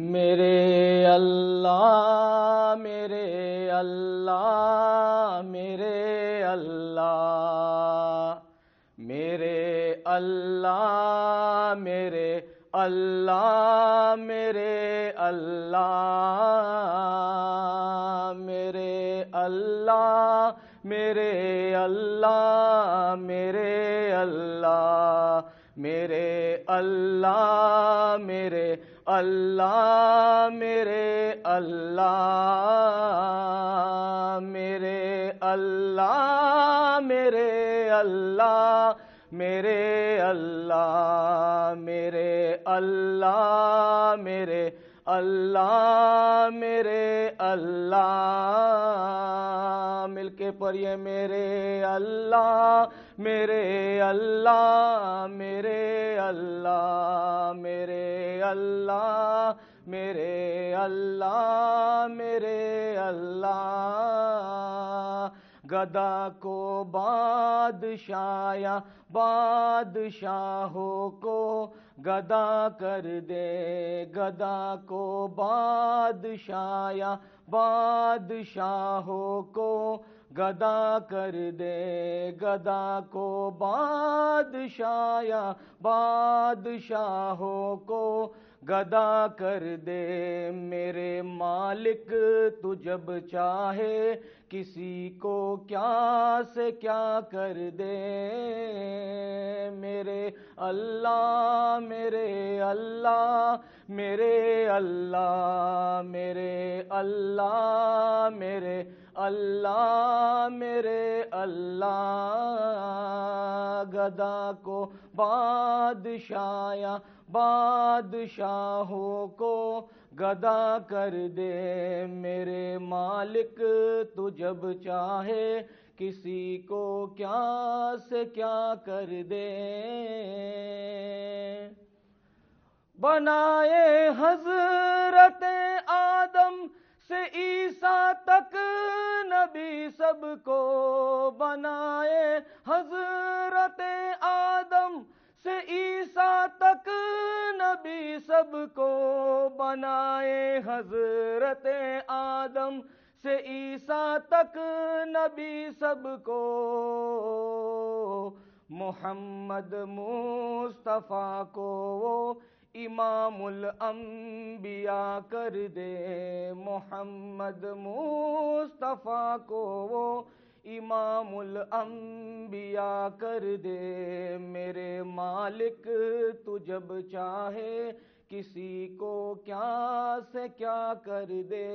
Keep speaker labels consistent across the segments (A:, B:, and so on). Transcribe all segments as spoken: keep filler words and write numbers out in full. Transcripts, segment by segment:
A: میرے اللہ میرے اللہ میرے اللہ میرے اللہ میرے اللہ میرے اللہ میرے اللہ میرے اللہ میرے اللہ میرے اللہ میرے اللہ میرے اللہ میرے اللہ میرے اللہ میرے اللہ میرے اللہ میرے اللہ میرے اللہ مل کے پڑھیے میرے اللہ میرے اللہ میرے اللہ میرے اللہ میرے اللہ میرے اللہ گدا کو بادشاہ بادشاہوں کو گدا کر دے گدا کو بادشاہ بادشاہوں کو گدا کر دے گدا کو بادشاہ بادشاہوں کو گدا کر دے میرے مالک تو جب چاہے کسی کو کیا سے کیا کر دے میرے اللہ میرے اللہ میرے اللہ میرے اللہ میرے اللہ میرے اللہ گدا کو بادشاہ بادشاہوں کو گدا کر دے میرے مالک تو جب چاہے کسی کو کیا سے کیا کر دے بنائے حضرت آدم سے عیسیٰ تک نبی سب کو بنائے حضرت آدم سے عیسیٰ تک نبی سب کو بنائے حضرت آدم سے عیسیٰ تک نبی سب کو محمد مصطفیٰ کو وہ امام الانبیاء کر دے محمد مصطفیٰ کو وہ امام الانبیاء کر دے میرے مالک تو جب چاہے کسی کو کیا سے کیا کر دے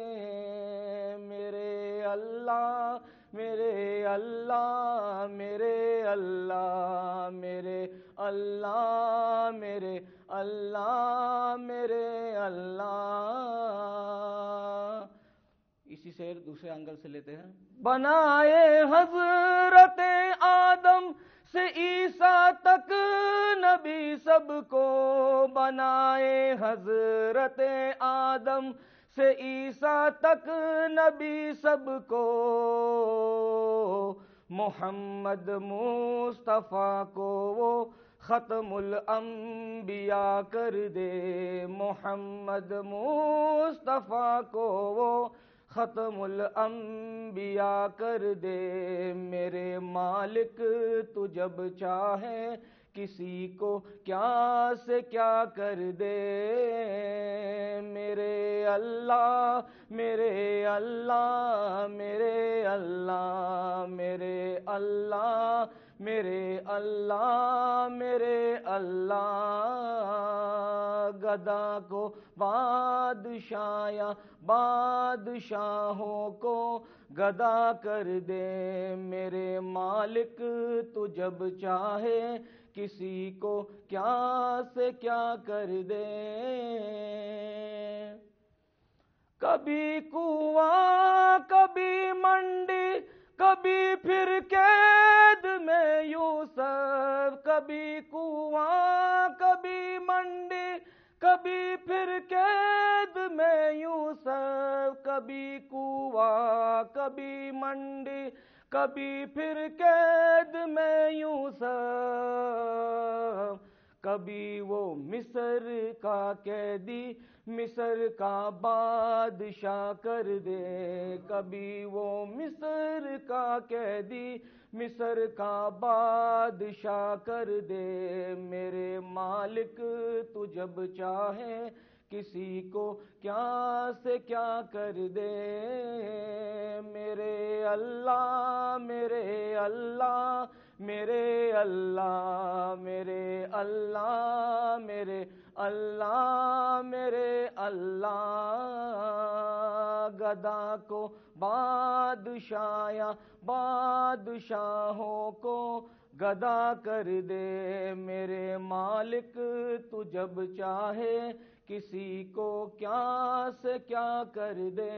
A: میرے اللہ میرے اللہ میرے اللہ میرے اللہ میرے اللہ میرے اللہ اسی سے دوسرے اینگل سے لیتے ہیں بنائے حضرت آدم سے عیسیٰ تک نبی سب کو بنائے حضرت آدم سے عیسیٰ تک نبی سب کو محمد مصطفیٰ کو وہ ختم الانبیاء کر دے محمد مصطفیٰ کو وہ ختم الانبیاء کر دے میرے مالک تو جب چاہے کسی کو کیا سے کیا کر دے میرے اللہ میرے اللہ میرے اللہ میرے اللہ میرے اللہ میرے اللہ گدا کو بادشاہ بادشاہوں کو گدا کر دے میرے مالک تو جب چاہے کسی کو کیا سے کیا کر دے کبھی کنواں کبھی منڈی کبھی پھر قید میں یوسف کبھی کنواں کبھی منڈی کبھی پھر قید میں یوسف کبھی کنواں کبھی منڈی کبھی پھر قید میں یوسف کبھی وہ مصر کا قیدی مصر کا بادشاہ کر دے، کبھی وہ مصر کا قیدی مصر کا بادشاہ کر دے، میرے مالک تو جب چاہے کسی کو کیا سے کیا کر دے، میرے اللہ میرے اللہ میرے اللہ میرے اللہ میرے اللہ میرے اللہ، گدا کو بادشاہ بادشاہوں کو گدا کر دے، میرے مالک تو جب چاہے کسی کو کیا سے کیا کر دے،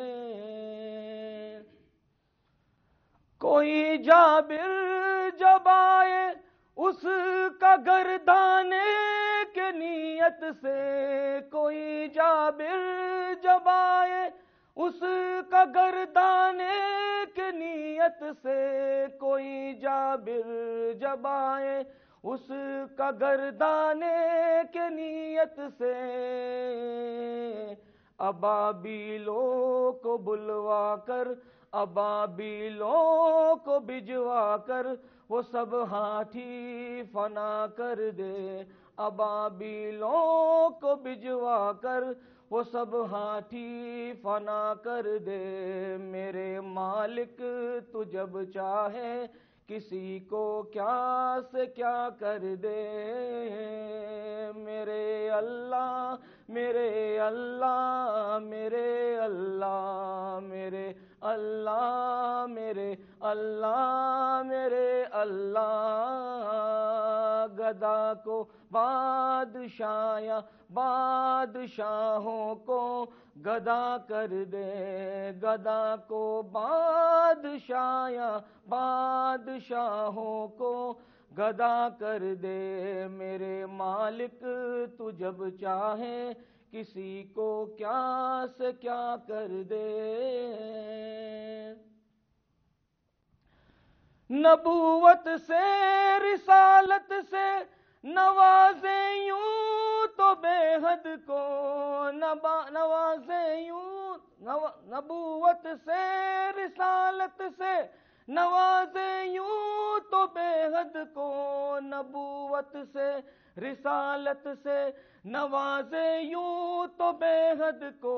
A: کوئی جابر جب آئے اس کا گردانے کے نیت سے، کوئی جابر جب آئے اس کا گردانے کے نیت سے، کوئی جابر جب آئے اس کا گردانے کے نیت سے، ابابیلوں کو بلوا کر ابابیلوں کو بھجوا کر وہ سب ہاتھی فنا کر دے، ابابیلوں کو بھجوا کر وہ سب ہاتھی فنا کر دے، میرے مالک تو جب چاہے کسی کو کیا سے کیا کر دے، میرے اللہ میرے اللہ میرے اللہ میرے اللہ میرے اللہ میرے اللہ، گدا کو بادشاہ بادشاہوں کو گدا کر دے، گدا کو بادشاہ بادشاہوں کو گدا کر دے، میرے مالک تو جب چاہے کسی کو کیا سے کیا کر دے، نبوت سے رسالت سے نوازے یوں تو بے حد کو، نوازے یوں نبوت سے رسالت سے نوازے یوں تو بے حد کو، نبوت سے رسالت سے نوازے یوں تو بے حد کو،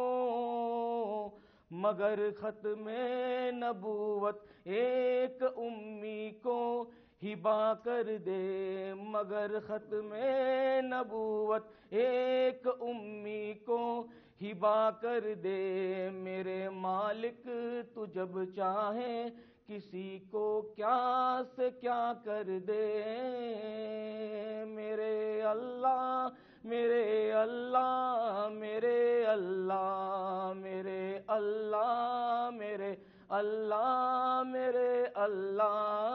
A: مگر ختم نبوت ایک امی کو ہبا کر دے، مگر ختم نبوت ایک امی کو ہبا کر دے، میرے مالک تو جب چاہے کسی کو کیا سے کیا کر دے، میرے اللہ میرے اللہ میرے اللہ میرے اللہ میرے اللہ میرے اللہ،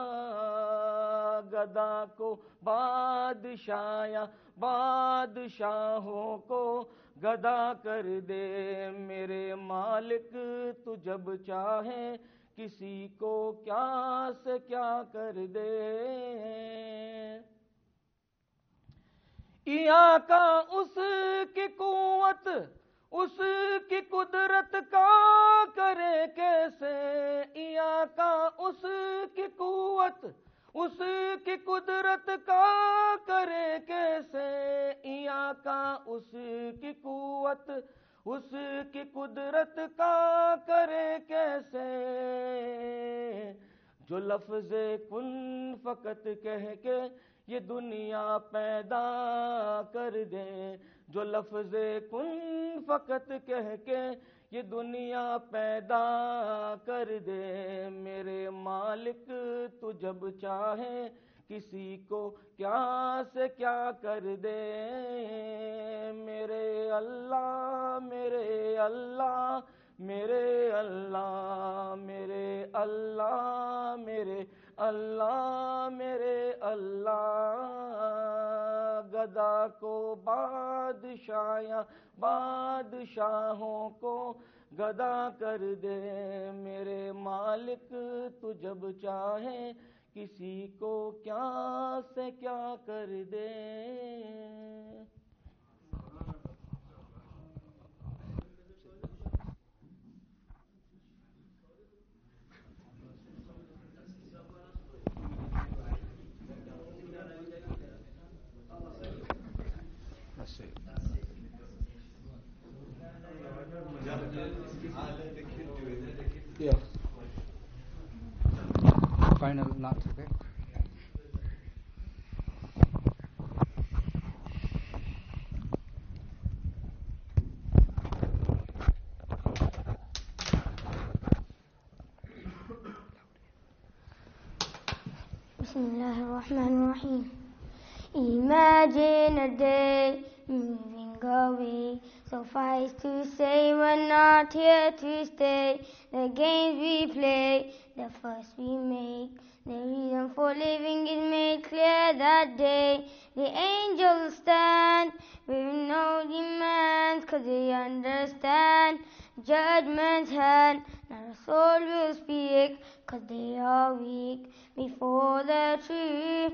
A: گدا کو بادشاہ بادشاہوں کو گدا کر دے، میرے مالک تو جب چاہے کسی کو کیا سے کیا کر دے، یا کا اس کی قوت اس کی قدرت کا کرے کیسے، یا کا اس کی قوت اس کی قدرت کا کرے کیسے، یا کا اس کی قوت اس کی قدرت کا کرے کیسے، جو لفظ کن فقط کہہ کے یہ دنیا پیدا کر دے، جو لفظ کن فقط کہہ کے یہ دنیا پیدا کر دے، میرے مالک تو جب چاہے کسی کو کیا سے کیا کر دے، میرے اللہ میرے اللہ میرے اللہ میرے اللہ میرے اللہ میرے اللہ، گدا کو بادشاہ بادشاہوں کو گدا کر دے، میرے مالک تو جب چاہے کسی کو کیا سے کیا کر دے.
B: Yeah. Final notes, okay?
C: Bismillah ar-Rahman ar-Rahim. Imagine a day moving away, suffice to say we're not here to stay. The games we play, the fuss we make, the reason for living is made clear that day. The angels stand with no demands, 'cause they understand judgment's hand. Not a soul will speak, 'cause they are weak before the true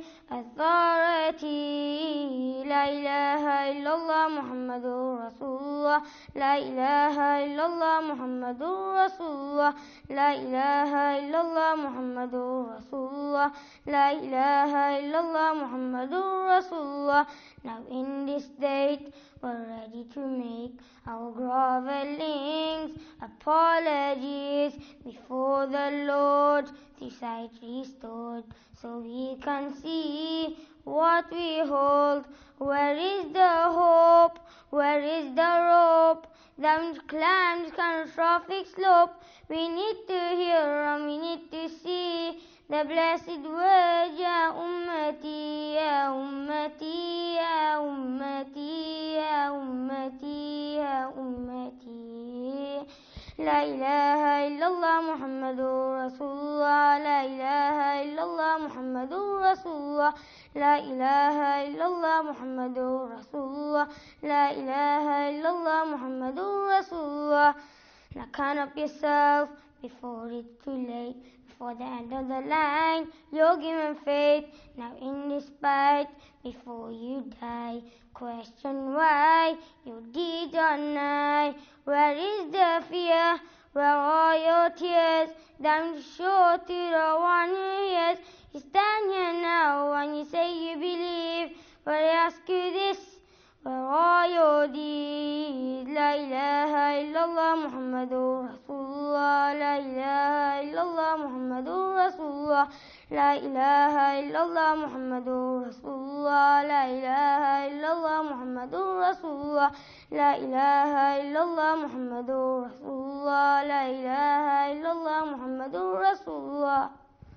C: authority. La ilaha illallah Muhammadur Rasulullah. La ilaha illallah Muhammadur Rasulullah. La ilaha illallah Muhammadur Rasulullah. La ilaha illallah Muhammadur Rasulullah. Now in this state we're ready to make our grovellings, apologies before the Lord, through sight restored, so we can see what we hold. Where is the hope? Where is the rope that climbs catastrophic slope? We need to hear and we need to see the blessed word, Ya Ummati, Ya Ummati, Ya Ummati, Ya Ummati, Ya Ummati. La ilaha illallah Muhammadur Rasulullah. La ilaha illallah Muhammadur Rasulullah. La ilaha illallah Muhammadur Rasulullah. La ilaha illallah Muhammadur Rasulullah. Now count up yourself before it's too late. Before the end of the line, you're given faith. Now in this fight, before you die, question why your deeds are nigh. Where is the fear? Where are your tears? Damn sure to the one who hears. You stand here now and you say you believe, but I ask you this, where are your deeds? La ilaha illallah Muhammadur Rasulullah. La ilaha illallah Muhammadur Rasulullah. La ilaha illallah Muhammadur Rasulullah. La ilaha illallah Muhammadur Rasulullah. La ilaha illallah Muhammadur Rasulullah. La ilaha illallah Muhammadur Rasulullah.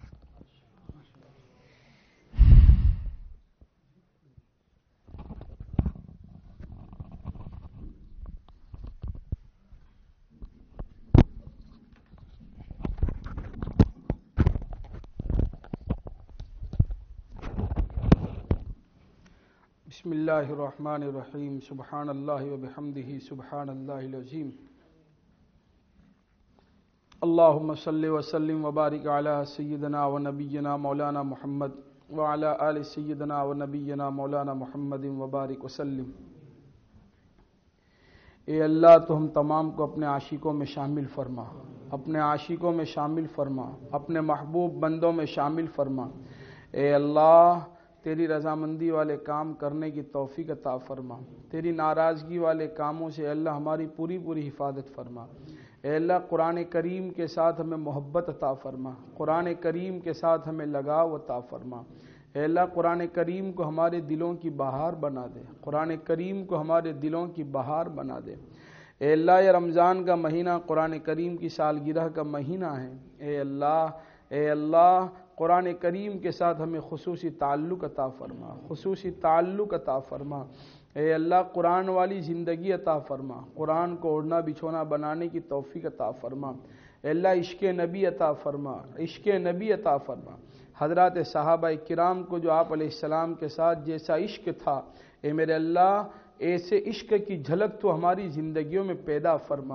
B: بسم اللہ الرحمن الرحیم. سبحان اللہ و بحمدہ سبحان اللہ العظیم. اللہم صلی وسلم وبارک علی سیدنا و نبینا مولانا محمد وعلی آل سیدنا و نبینا مولانا محمد وبارک وسلم. اے اللہ تو ہم تمام کو اپنے عاشقوں میں شامل فرما، اپنے عاشقوں میں شامل فرما، اپنے محبوب بندوں میں شامل فرما. اے اللہ تیری رضامندی والے کام کرنے کی توفیق عطا فرما، تیری ناراضگی والے کاموں سے اللہ ہماری پوری پوری حفاظت فرما. اے اللہ قرآن کریم کے ساتھ ہمیں محبت عطا فرما، قرآن کریم کے ساتھ ہمیں لگاؤ عطا فرما. اے اللہ قرآن کریم کو ہمارے دلوں کی بہار بنا دے، قرآن کریم کو ہمارے دلوں کی بہار بنا دے. اے اللہ یہ رمضان کا مہینہ قرآن کریم کی سالگرہ کا مہینہ ہے. اے اللہ اے اللہ قرآن کریم کے ساتھ ہمیں خصوصی تعلق عطا فرما، خصوصی تعلق عطا فرما. اے اللہ قرآن والی زندگی عطا فرما، قرآن کو اوڑھنا بچھونا بنانے کی توفیق عطا فرما. اے اللہ عشق نبی عطا فرما، عشق نبی عطا فرما. حضرات صحابہ کرام کو جو آپ علیہ السلام کے ساتھ جیسا عشق تھا، اے میرے اللہ ایسے عشق کی جھلک تو ہماری زندگیوں میں پیدا فرما.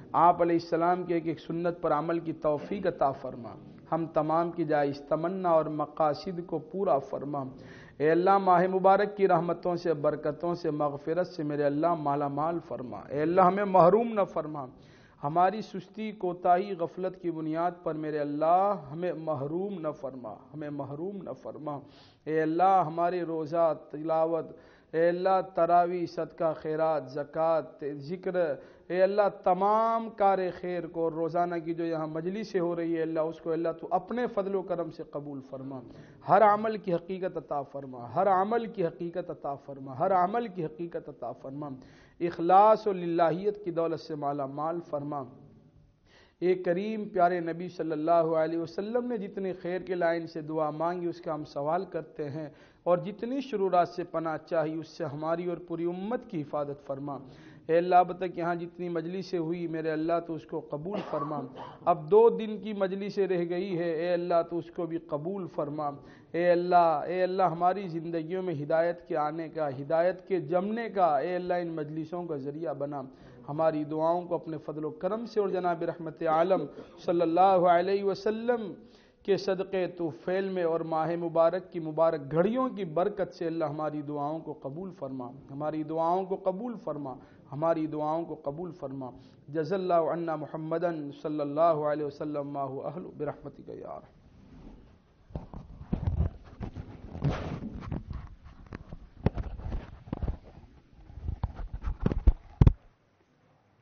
B: آپ علیہ السلام کے ایک ایک سنت پر عمل کی توفیق عطا فرما، ہم تمام کی جائز تمنا اور مقاصد کو پورا فرما۔ اے اللہ ماہ مبارک کی رحمتوں سے، برکتوں سے، مغفرت سے میرے اللہ مالا مال فرما۔ اے اللہ ہمیں محروم نہ فرما، ہماری سستی کوتاہی غفلت کی بنیاد پر میرے اللہ ہمیں محروم نہ فرما، ہمیں محروم نہ فرما۔ اے اللہ ہمارے روزہ، تلاوت، اے اللہ تراویح، صدقہ خیرات، زکوٰۃ، ذکر، اے اللہ تمام کار خیر کو، روزانہ کی جو یہاں مجلسیں ہو رہی ہے اللہ اس کو اللہ تو اپنے فضل و کرم سے قبول فرما۔ ہر عمل کی حقیقت عطا فرما، ہر عمل کی حقیقت عطا فرما، ہر عمل کی حقیقت عطا فرما۔ اخلاص و للہیت کی دولت سے مالا مال فرما۔ اے کریم پیارے نبی صلی اللہ علیہ وسلم نے جتنے خیر کے لائن سے دعا مانگی اس کا ہم سوال کرتے ہیں، اور جتنی شرورات سے پناہ چاہی اس سے ہماری اور پوری امت کی حفاظت فرما۔ اے اللہ اب تک یہاں جتنی مجلسیں ہوئی میرے اللہ تو اس کو قبول فرما۔ اب دو دن کی مجلسیں رہ گئی ہے، اے اللہ تو اس کو بھی قبول فرما۔ اے اللہ اے اللہ ہماری زندگیوں میں ہدایت کے آنے کا، ہدایت کے جمنے کا اے اللہ ان مجلسوں کا ذریعہ بنا۔ ہماری دعاؤں کو اپنے فضل و کرم سے اور جناب رحمت عالم صلی اللہ علیہ وسلم کے صدقے تو فعل میں اور ماہ مبارک کی مبارک گھڑیوں کی برکت سے اللہ ہماری دعاؤں کو قبول فرما، ہماری دعاؤں کو قبول فرما، ہماری دعاؤں کو قبول فرما۔ جزا اللہ عنا محمدن صلی اللہ علیہ وسلم ما هو اہل برحمتک یا ارحم۔